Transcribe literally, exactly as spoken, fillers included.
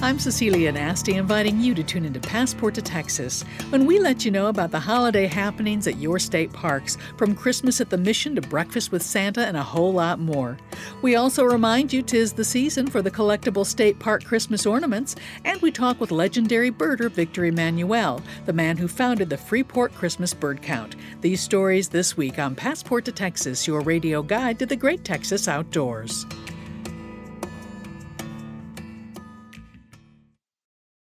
I'm Cecilia Nasty, inviting you to tune into Passport to Texas, when we let you know about the holiday happenings at your state parks, from Christmas at the Mission to breakfast with Santa and a whole lot more. We also remind you 'tis the season for the collectible state park Christmas ornaments, and we talk with legendary birder Victor Emanuel, the man who founded the Freeport Christmas Bird Count. These stories this week on Passport to Texas, your radio guide to the great Texas outdoors.